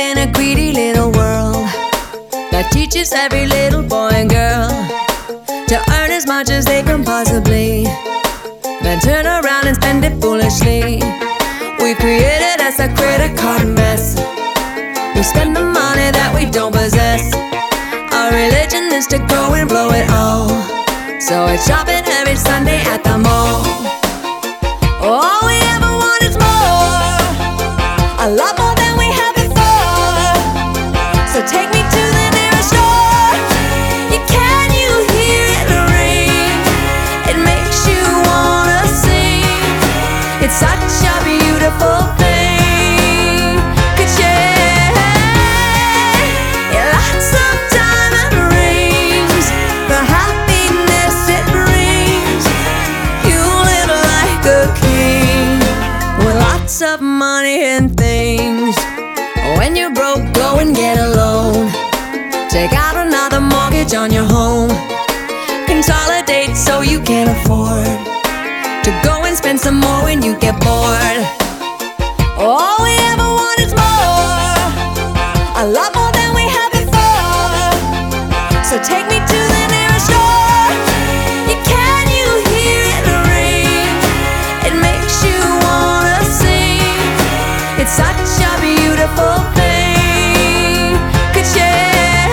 in a greedy little world that teaches every little boy and girl to earn as much as they can possibly, then turn around and spend it foolishly. We created us a credit card mess. We spend the money that we don't possess. Our religion is to go and blow it all, so it's shopping every Sunday at the mall. All we ever want is more, a lot more than we had before. So take me to the nearest store. Can you hear it ring? It makes you wanna sing. It's such a beautiful thing. Could share lots of diamond rings, the happiness it brings. You live like a king with lots of money and things. When you're broke, go and get a loan. Take out another mortgage on your home. Consolidate so you can afford to go and spend some more when you get bored. All we ever want is more, a lot more than we had before. So take me to the nearest store. Can you hear it ring? It makes you wanna sing. It's such a beautiful thing. Could share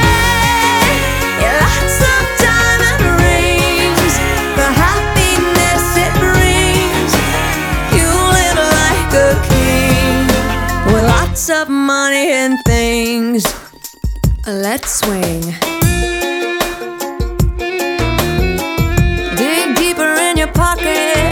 lots of diamond rings, the happiness it brings. You live like a king with lots of money and things. Let's swing. Dig deeper in your pocket.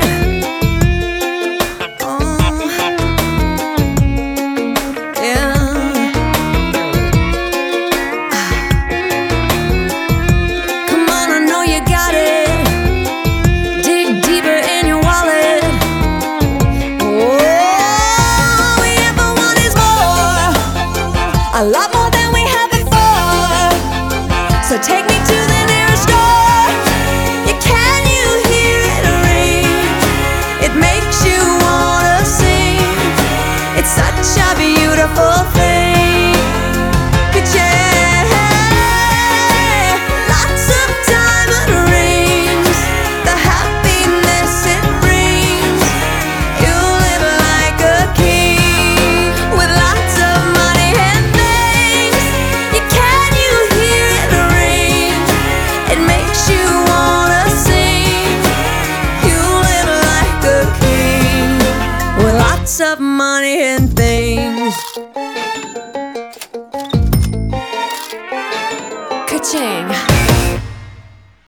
A lot more than we had before. So take me to the nearest store. Can you hear it ring? It makes you wanna sing. It's such a beautiful thing. Could share lots of diamond rings, the happiness it brings. You live like a king with lots of money. Lots of money and things.